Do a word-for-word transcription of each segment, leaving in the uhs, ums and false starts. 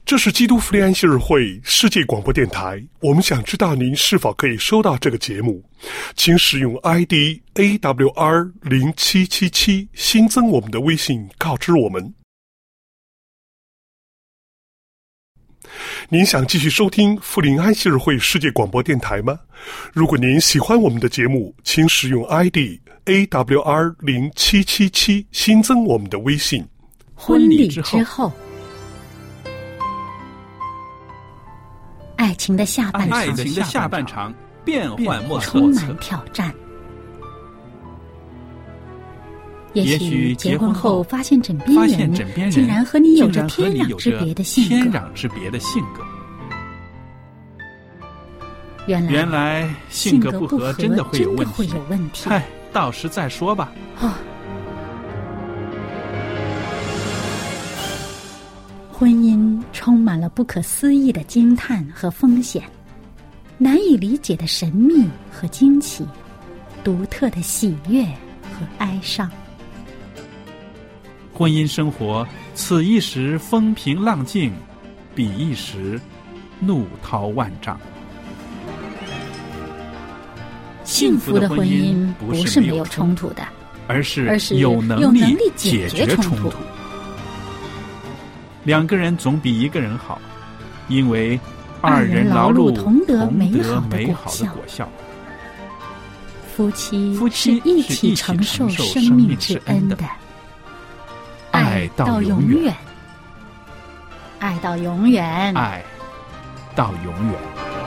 这是基督福利安息日会世界广播电台，我们想知道您是否可以收到这个节目，请使用 I D A W R 零七七七 新增我们的微信告知我们。您想继续收听福临安息日会世界广播电台吗？如果您喜欢我们的节目，请使用 I D A W R 零七七七 新增我们的微信。 婚礼之后，爱情的下半场， 爱情的下半场变幻莫测， 充满挑战。也许结婚后发现枕边人竟然和你有着天壤之别的性格。 天壤之别的性格。 原来原来性格不合真的会有问题。 问题嗨，到时再说吧。 哦，婚姻充满了不可思议的惊叹和风险，难以理解的神秘和惊奇，独特的喜悦和哀伤。 婚姻生活，此一时风平浪静，彼一时怒涛万丈。 幸福的婚姻不是没有冲突的， 而是而是有能力解决冲突。 两个人总比一个人好，因为二人劳碌同得美好的果效。 夫妻夫妻是一起承受生命之恩的。 爱到永远， 爱到永远， 爱到永远。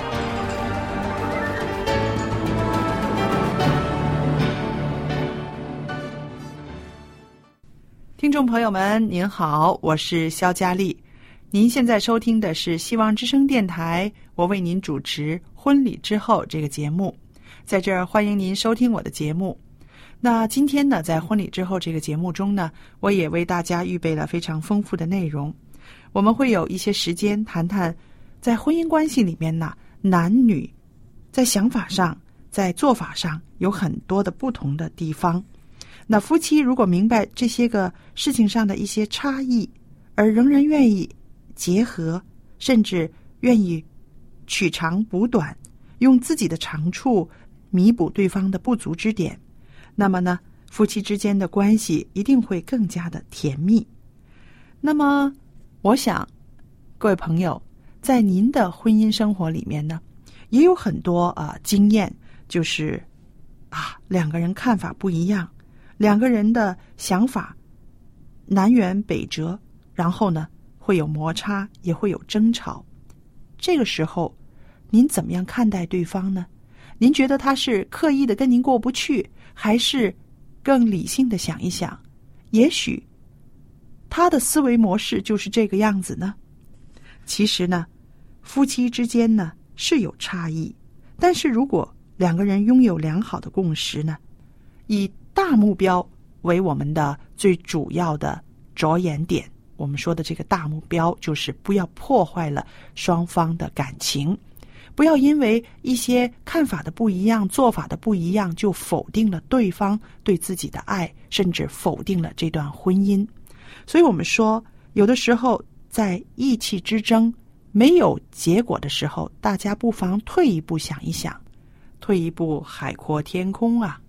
听众朋友们您好，我是肖佳丽，您现在收听的是希望之声电台，我为您主持婚礼之后这个节目，在这儿欢迎您收听我的节目。那今天呢，在婚礼之后这个节目中呢，我也为大家预备了非常丰富的内容。我们会有一些时间谈谈在婚姻关系里面呢，男女在想法上在做法上有很多的不同的地方。那夫妻如果明白这些个事情上的一些差异，而仍然愿意结合，甚至愿意取长补短，用自己的长处弥补对方的不足之点，那么呢，夫妻之间的关系一定会更加的甜蜜。那么我想各位朋友在您的婚姻生活里面呢，也有很多啊、呃、经验，就是啊两个人看法不一样，两个人的想法南辕北辙，然后呢会有摩擦，也会有争吵。这个时候您怎么样看待对方呢？您觉得他是刻意的跟您过不去，还是更理性的想一想，也许他的思维模式就是这个样子呢？其实呢，夫妻之间呢是有差异，但是如果两个人拥有良好的共识呢，以大目标为我们的最主要的着眼点，我们说的这个大目标就是不要破坏了双方的感情，不要因为一些看法的不一样，做法的不一样，就否定了对方对自己的爱，甚至否定了这段婚姻。所以我们说，有的时候在意气之争没有结果的时候，大家不妨退一步想一想，退一步海阔天空啊。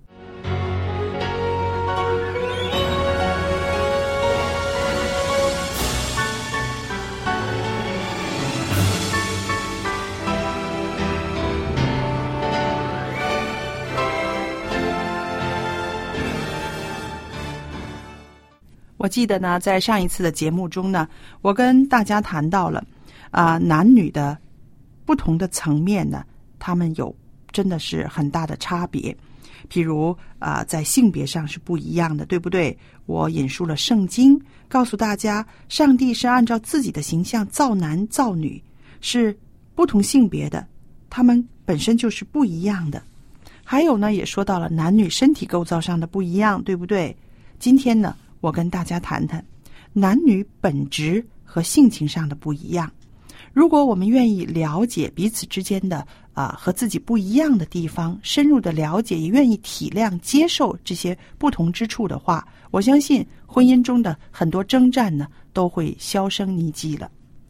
我记得呢，在上一次的节目中呢，我跟大家谈到了啊、呃，男女的不同的层面呢，他们有真的是很大的差别。譬如啊、呃，在性别上是不一样的，对不对？我引述了圣经，告诉大家，上帝是按照自己的形象造男造女，是不同性别的，他们本身就是不一样的。还有呢，也说到了男女身体构造上的不一样，对不对？今天呢，我跟大家谈谈男女本质和性情上的不一样。如果我们愿意了解彼此之间的啊、呃、和自己不一样的地方，深入的了解，也愿意体谅接受这些不同之处的话，我相信婚姻中的很多征战呢都会销声匿迹了。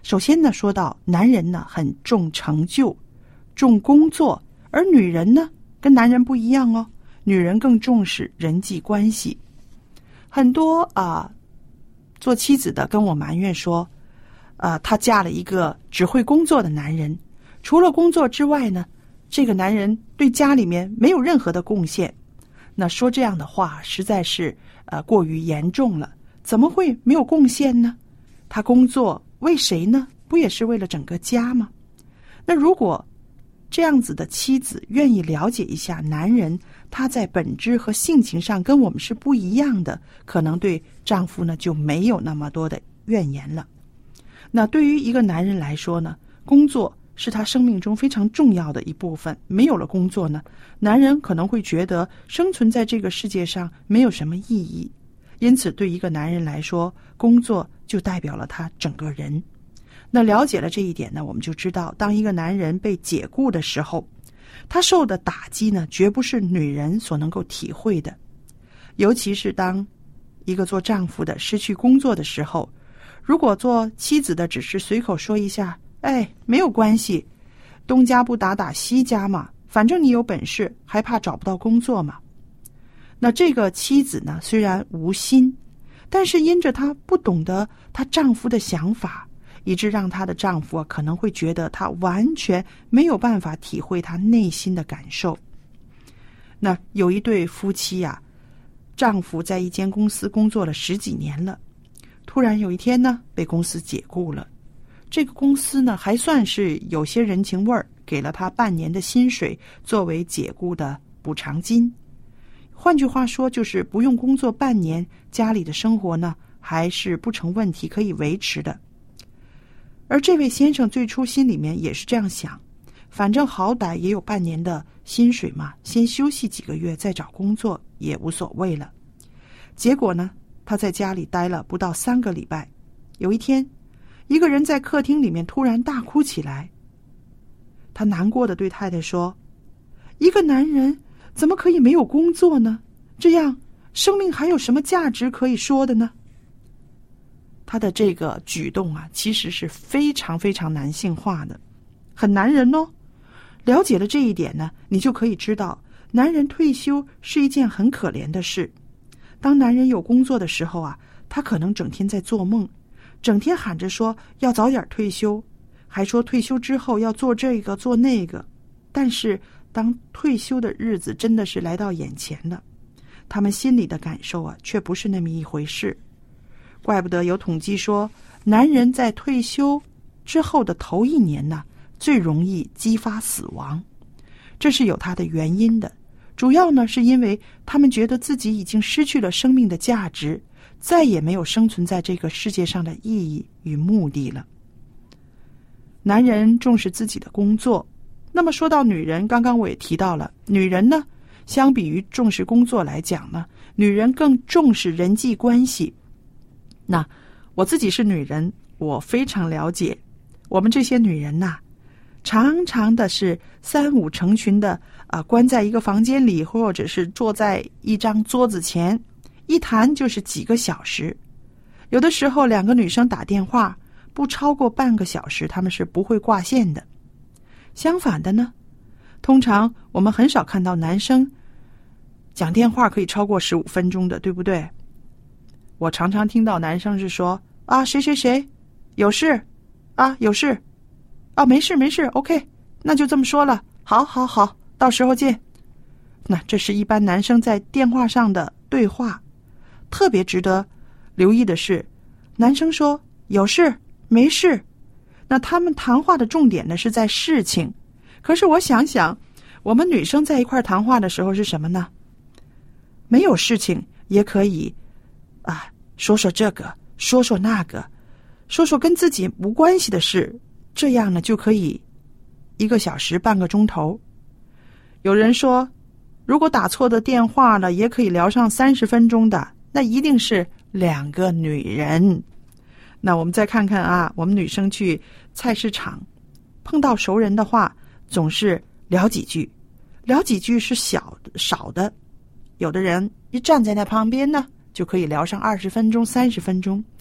首先呢，说到男人呢很重成就，重工作，而女人呢跟男人不一样哦，女人更重视人际关系。很多啊、呃、做妻子的跟我埋怨说，啊、呃，她嫁了一个只会工作的男人，除了工作之外呢，这个男人对家里面没有任何的贡献。那说这样的话实在是呃过于严重了，怎么会没有贡献呢？他工作为谁呢？不也是为了整个家吗？那如果这样子的妻子愿意了解一下男人，他在本质和性情上跟我们是不一样的，可能对丈夫呢就没有那么多的怨言了。那对于一个男人来说呢，工作是他生命中非常重要的一部分，没有了工作呢，男人可能会觉得生存在这个世界上没有什么意义。因此对一个男人来说，工作就代表了他整个人。那了解了这一点呢，我们就知道当一个男人被解雇的时候，他受的打击呢绝不是女人所能够体会的。尤其是当一个做丈夫的失去工作的时候，如果做妻子的只是随口说一下，哎，没有关系，东家不打打西家嘛，反正你有本事，还怕找不到工作嘛。那这个妻子呢，虽然无心，但是因着她不懂得她丈夫的想法，以致让她的丈夫啊可能会觉得她完全没有办法体会她内心的感受。那有一对夫妻啊，丈夫在一间公司工作了十几年了，突然有一天呢被公司解雇了。这个公司呢还算是有些人情味儿，给了他半年的薪水作为解雇的补偿金。换句话说，就是不用工作半年，家里的生活呢还是不成问题，可以维持的。而这位先生最初心里面也是这样想，反正好歹也有半年的薪水嘛，先休息几个月再找工作也无所谓了。结果呢，他在家里待了不到三个礼拜，有一天一个人在客厅里面突然大哭起来。他难过的对太太说，一个男人怎么可以没有工作呢？这样生命还有什么价值可以说的呢？他的这个举动啊，其实是非常非常男性化的，很男人哦。了解了这一点呢，你就可以知道，男人退休是一件很可怜的事。当男人有工作的时候啊，他可能整天在做梦，整天喊着说要早点退休，还说退休之后要做这个做那个。但是当退休的日子真的是来到眼前了，他们心里的感受啊，却不是那么一回事。怪不得有统计说，男人在退休之后的头一年呢，最容易激发死亡。这是有它的原因的，主要呢是因为他们觉得自己已经失去了生命的价值，再也没有生存在这个世界上的意义与目的了。男人重视自己的工作，那么说到女人，刚刚我也提到了，女人呢，相比于重视工作来讲呢，女人更重视人际关系。那我自己是女人，我非常了解，我们这些女人呐、啊，常常的是三五成群的啊、呃，关在一个房间里，或者是坐在一张桌子前，一谈就是几个小时。有的时候两个女生打电话，不超过半个小时，她们是不会挂线的。相反的呢，通常我们很少看到男生讲电话可以超过十五分钟的，对不对？我常常听到男生是说啊，谁谁谁有事啊，有事啊，没事没事 OK， 那就这么说了，好好好，到时候见。那这是一般男生在电话上的对话。特别值得留意的是，男生说有事没事，那他们谈话的重点呢是在事情。可是我想想，我们女生在一块谈话的时候是什么呢？没有事情也可以啊，说说这个，说说那个，说说跟自己无关系的事，这样呢就可以一个小时半个钟头。有人说，如果打错的电话了，也可以聊上三十分钟的，那一定是两个女人。那我们再看看啊，我们女生去菜市场碰到熟人的话，总是聊几句，聊几句是小的少的，有的人一站在那旁边呢，就可以聊上二十分钟、三十分钟。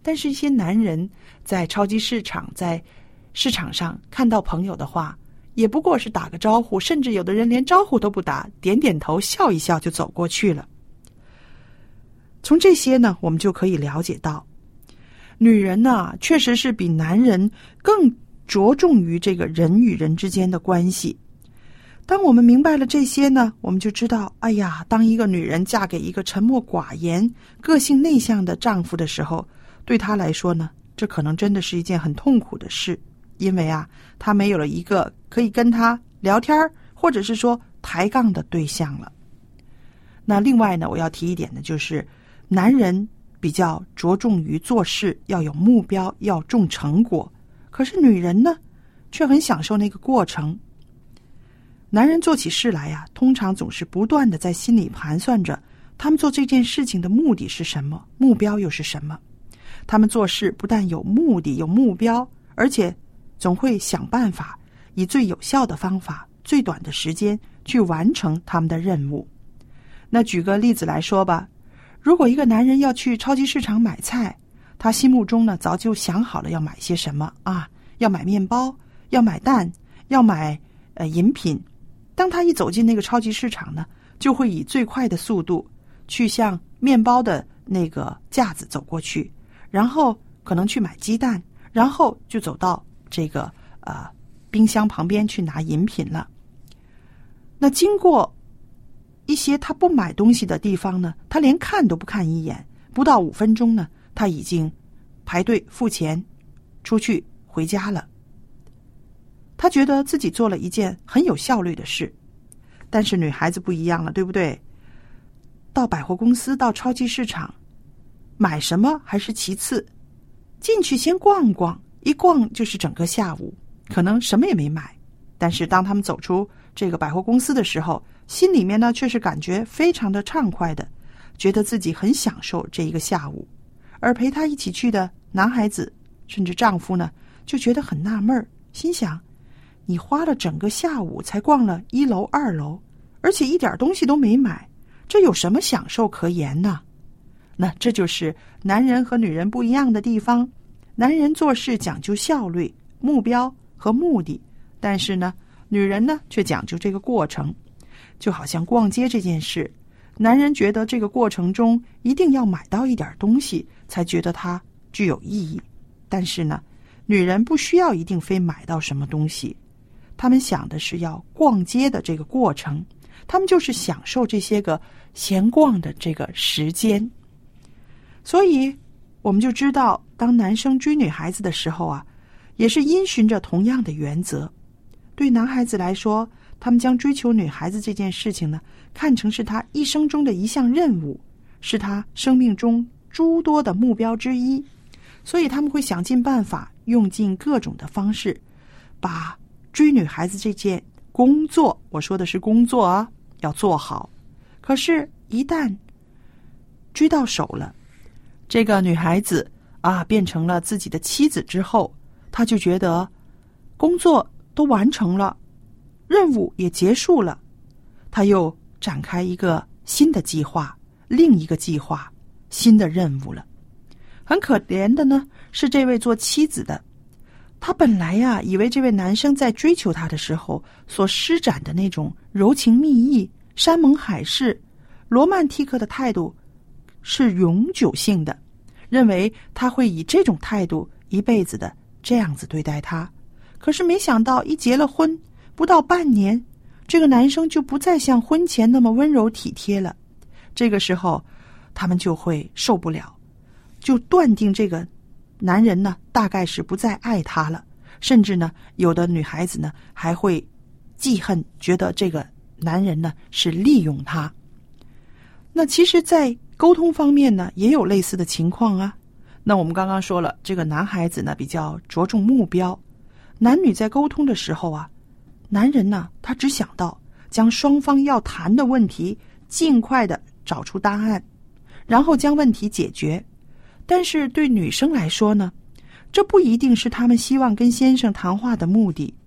但是一些男人在超级市场，在市场上看到朋友的话，也不过是打个招呼，甚至有的人连招呼都不打，点点头笑一笑就走过去了。从这些呢，我们就可以了解到，女人呢，确实是比男人更着重于这个人与人之间的关系。当我们明白了这些呢，我们就知道，哎呀，当一个女人嫁给一个沉默寡言、个性内向的丈夫的时候，对她来说呢，这可能真的是一件很痛苦的事，因为啊，她没有了一个可以跟她聊天或者是说抬杠的对象了。那另外呢，我要提一点的就是，男人比较着重于做事要有目标，要重成果，可是女人呢，却很享受那个过程。男人做起事来呀、啊，通常总是不断的在心里盘算着，他们做这件事情的目的是什么，目标又是什么。他们做事不但有目的、有目标，而且总会想办法，以最有效的方法、最短的时间去完成他们的任务。那举个例子来说吧，如果一个男人要去超级市场买菜，他心目中呢早就想好了要买些什么啊，要买面包，要买蛋，要买呃饮品。当他一走进那个超级市场呢，就会以最快的速度去向面包的那个架子走过去，然后可能去买鸡蛋，然后就走到这个呃冰箱旁边去拿饮品了。那经过一些他不买东西的地方呢，他连看都不看一眼，不到五分钟呢，他已经排队付钱出去回家了。他觉得自己做了一件很有效率的事。但是女孩子不一样了，对不对？到百货公司，到超级市场，买什么还是其次，进去先逛逛，一逛就是整个下午，可能什么也没买。但是当他们走出这个百货公司的时候，心里面呢却是感觉非常的畅快的，觉得自己很享受这一个下午。而陪他一起去的男孩子甚至丈夫呢，就觉得很纳闷儿，心想，你花了整个下午才逛了一楼二楼，而且一点东西都没买，这有什么享受可言呢？那这就是男人和女人不一样的地方。男人做事讲究效率、目标和目的，但是呢，女人呢却讲究这个过程。就好像逛街这件事，男人觉得这个过程中一定要买到一点东西才觉得它具有意义，但是呢，女人不需要一定非买到什么东西，他们想的是要逛街的这个过程，他们就是享受这些个闲逛的这个时间。所以我们就知道，当男生追女孩子的时候啊，也是因循着同样的原则。对男孩子来说，他们将追求女孩子这件事情呢，看成是他一生中的一项任务，是他生命中诸多的目标之一。所以他们会想尽办法，用尽各种的方式，把追女孩子这件工作，我说的是工作啊，要做好。可是一旦追到手了，这个女孩子啊变成了自己的妻子之后，他就觉得工作都完成了，任务也结束了，他又展开一个新的计划，另一个计划，新的任务了。很可怜的呢，是这位做妻子的，她本来呀、啊，以为这位男生在追求她的时候所施展的那种柔情蜜意、山盟海誓、罗曼蒂克的态度是永久性的，认为他会以这种态度一辈子的这样子对待她。可是没想到一结了婚，不到半年，这个男生就不再像婚前那么温柔体贴了。这个时候他们就会受不了，就断定这个男人呢大概是不再爱她了，甚至呢有的女孩子呢还会记恨，觉得这个男人呢是利用她。那其实在沟通方面呢也有类似的情况啊。那我们刚刚说了，这个男孩子呢比较着重目标，男女在沟通的时候啊，男人呢他只想到将双方要谈的问题尽快的找出答案，然后将问题解决。但是对女生来说呢，这不一定是他们希望跟先生谈话的目的。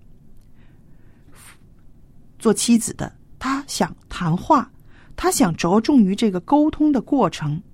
做妻子的，她想谈话，她想着重于这个沟通的过程，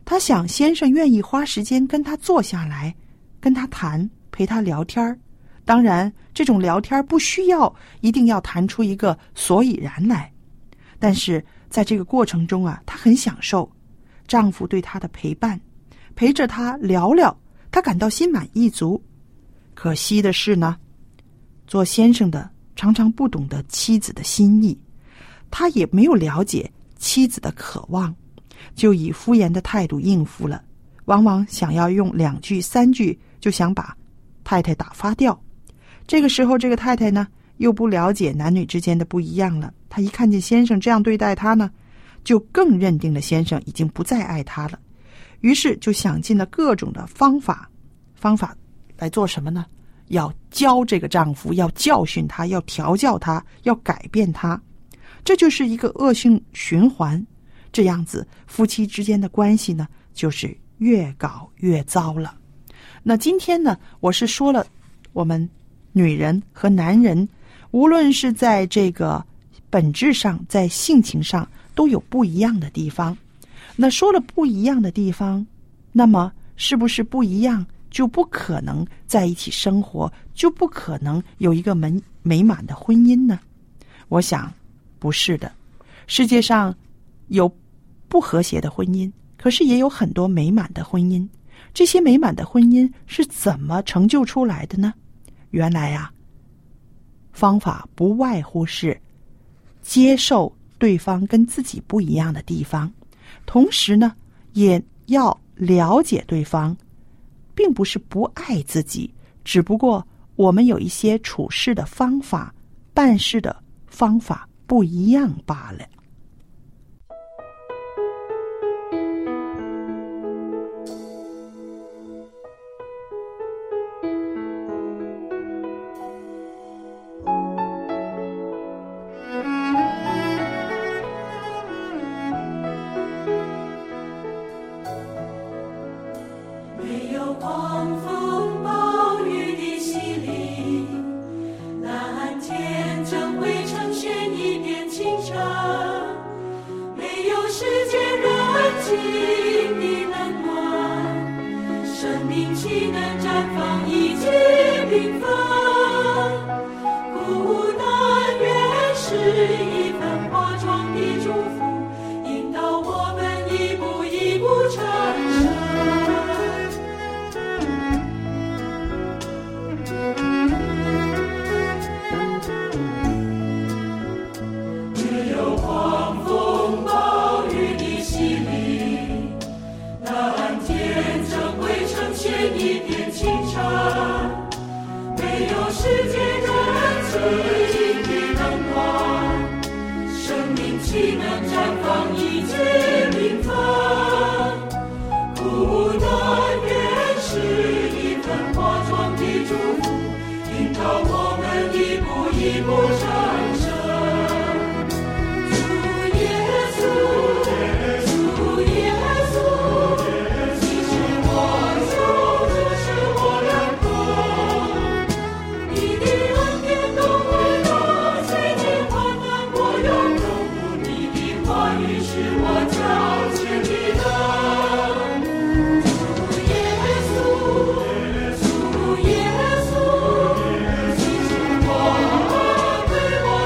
他想先生愿意花时间跟他坐下来，跟他谈，陪他聊天。当然，这种聊天不需要一定要谈出一个所以然来，但是在这个过程中啊，她很享受丈夫对她的陪伴，陪着她聊聊，她感到心满意足。可惜的是呢，做先生的常常不懂得妻子的心意，他也没有了解妻子的渴望，就以敷衍的态度应付了，往往想要用两句三句就想把太太打发掉。这个时候这个太太呢又不了解男女之间的不一样了，她一看见先生这样对待她呢，就更认定了先生已经不再爱她了，于是就想尽了各种的方法方法来做什么呢？要教这个丈夫，要教训他，要调教他，要改变他。这就是一个恶性循环，这样子夫妻之间的关系呢就是越搞越糟了。那今天呢，我是说了我们女人和男人无论是在这个本质上，在性情上都有不一样的地方。那说了不一样的地方，那么是不是不一样就不可能在一起生活，就不可能有一个美美满的婚姻呢？我想不是的。世界上有不和谐的婚姻，可是也有很多美满的婚姻。这些美满的婚姻是怎么成就出来的呢？原来啊，方法不外乎是接受对方跟自己不一样的地方，同时呢也要了解对方，并不是不爱自己，只不过我们有一些处事的方法，办事的方法不一样罢了。 主耶稣，主耶稣，其实我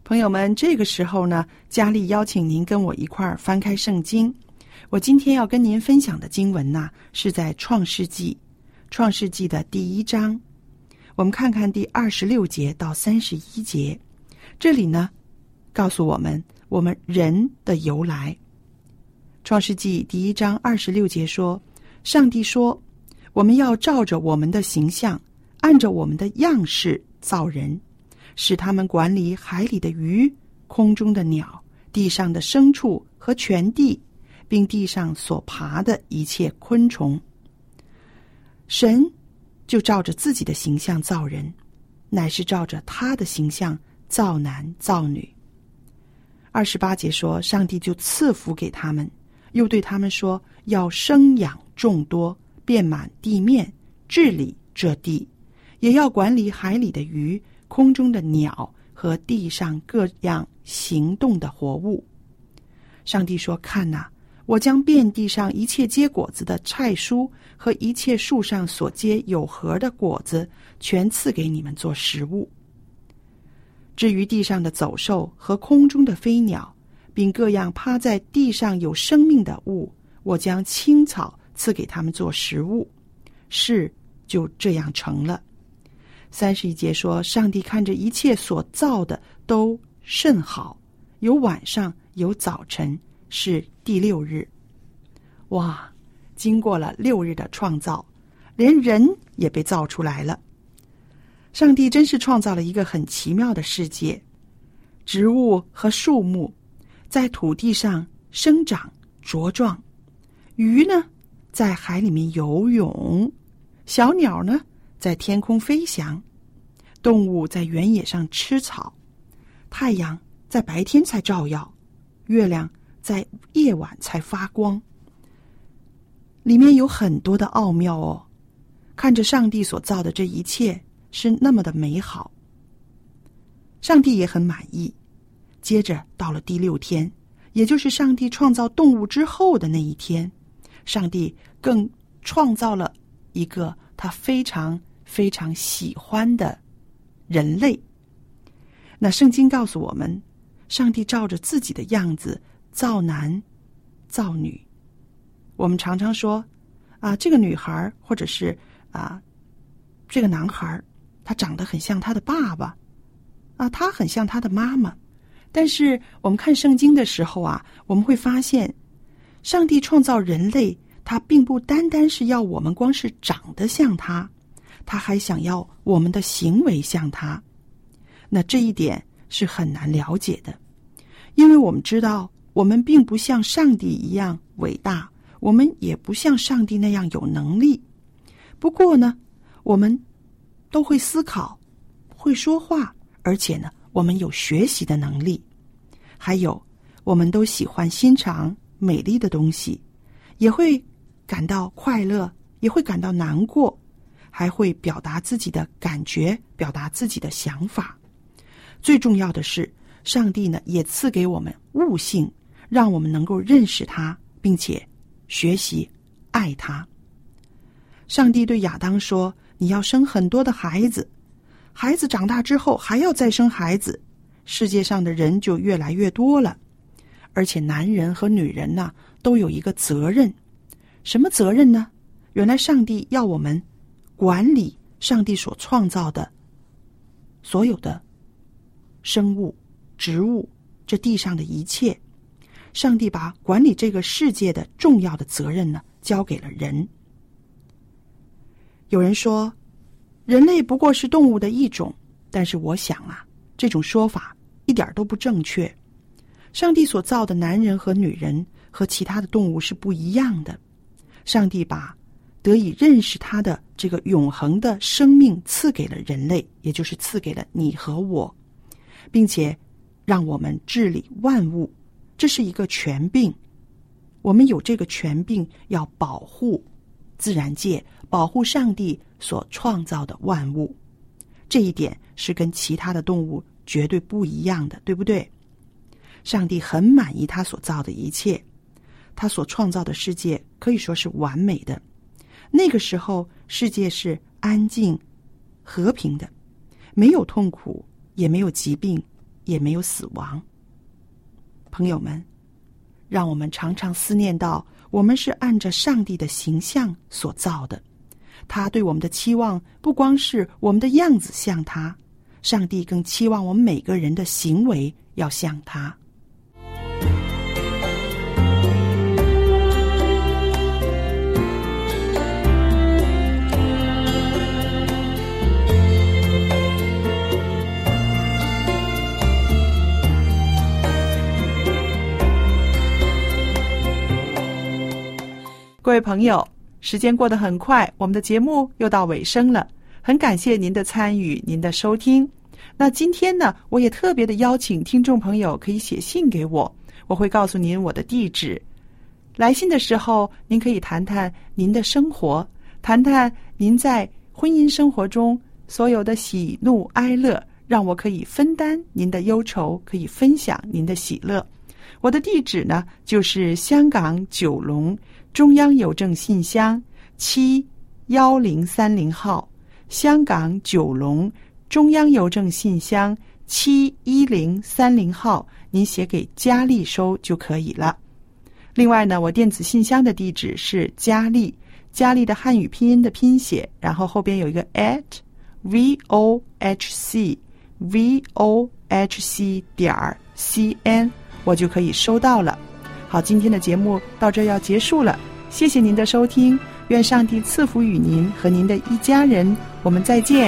朋友们，这个时候呢，佳丽邀请您跟我一块儿翻开圣经。我今天要跟您分享的经文呢，是在创世纪，创世纪的第一章。我们看看第二十六节到三十一节，这里呢，告诉我们我们人的由来。创世纪第一章二十六节说，上帝说，我们要照着我们的形象，按着我们的样式造人，使他们管理海里的鱼、空中的鸟、地上的牲畜和全地，并地上所爬的一切昆虫。神就照着自己的形象造人，乃是照着他的形象造男造女。二十八节说，上帝就赐福给他们，又对他们说，要生养众多，遍满地面，治理这地，也要管理海里的鱼、空中的鸟和地上各样行动的活物。上帝说，看哪，我将遍地上一切结果子的菜蔬和一切树上所结有核的果子，全赐给你们做食物。至于地上的走兽和空中的飞鸟，并各样趴在地上有生命的物，我将青草赐给他们做食物。事就这样成了。三十一节说，上帝看着一切所造的都甚好，有晚上有早晨，是第六日。哇，经过了六日的创造，连人也被造出来了。上帝真是创造了一个很奇妙的世界，植物和树木在土地上生长茁壮，鱼呢在海里面游泳，小鸟呢在天空飞翔，动物在原野上吃草，太阳在白天才照耀，月亮在夜晚才发光。里面有很多的奥妙哦，看着上帝所造的这一切是那么的美好，上帝也很满意。接着到了第六天，也就是上帝创造动物之后的那一天，上帝更创造了一个他非常非常喜欢的人类。那圣经告诉我们，上帝照着自己的样子造男造女。我们常常说啊，这个女孩或者是啊这个男孩，他长得很像他的爸爸啊，他很像他的妈妈。但是我们看圣经的时候啊，我们会发现上帝创造人类，他并不单单是要我们光是长得像他，他还想要我们的行为像他。那这一点是很难了解的，因为我们知道我们并不像上帝一样伟大，我们也不像上帝那样有能力。不过呢，我们都会思考，会说话，而且呢，我们有学习的能力。还有，我们都喜欢欣赏美丽的东西，也会感到快乐，也会感到难过，还会表达自己的感觉，表达自己的想法。最重要的是，上帝呢也赐给我们悟性，让我们能够认识他，并且学习爱他。上帝对亚当说，你要生很多的孩子，孩子长大之后还要再生孩子，世界上的人就越来越多了。而且男人和女人呢，都有一个责任。什么责任呢？原来上帝要我们管理上帝所创造的所有的生物、植物，这地上的一切。上帝把管理这个世界的重要的责任呢，交给了人。有人说，人类不过是动物的一种，但是我想啊，这种说法一点都不正确。上帝所造的男人和女人和其他的动物是不一样的。上帝把得以认识他的这个永恒的生命赐给了人类，也就是赐给了你和我，并且让我们治理万物。这是一个权柄，我们有这个权柄，要保护自然界，保护上帝所创造的万物。这一点是跟其他的动物绝对不一样的，对不对？上帝很满意他所造的一切，他所创造的世界可以说是完美的。那个时候世界是安静和平的，没有痛苦，也没有疾病， 也没有死亡。朋友们，让我们常常思念到，我们是按着上帝的形象所造的，他对我们的期望不光是我们的样子像他，上帝更期望我们每个人的行为要像他。各位朋友，时间过得很快，我们的节目又到尾声了，很感谢您的参与，您的收听。那今天呢，我也特别的邀请听众朋友可以写信给我，我会告诉您我的地址。来信的时候，您可以谈谈您的生活，谈谈您在婚姻生活中所有的喜怒哀乐，让我可以分担您的忧愁，可以分享您的喜乐。我的地址呢，就是香港九龙中央邮政信箱七幺零三零号，香港九龙中央邮政信箱七一零三零号，您写给佳丽收就可以了。另外呢，我电子信箱的地址是佳丽，佳丽的汉语拼音的拼写，然后后边有一个 at vohc vohc 点 cn， 我就可以收到了。好，今天的节目到这要结束了，谢谢您的收听，愿上帝赐福与您和您的一家人，我们再见。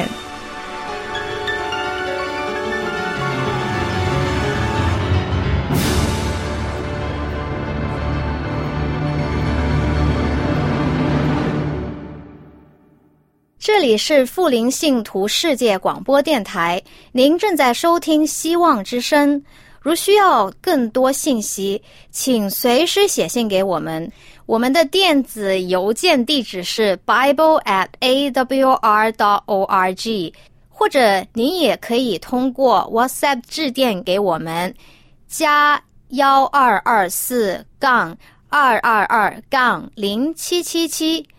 这里是富林信徒世界广播电台，您正在收听希望之声。如需要更多信息，请随时写信给我们。我们的电子邮件地址是 bible at a w r dot org， 或者您也可以通过 WhatsApp 致电给我们，加幺二二四杠二二二杠零七七七。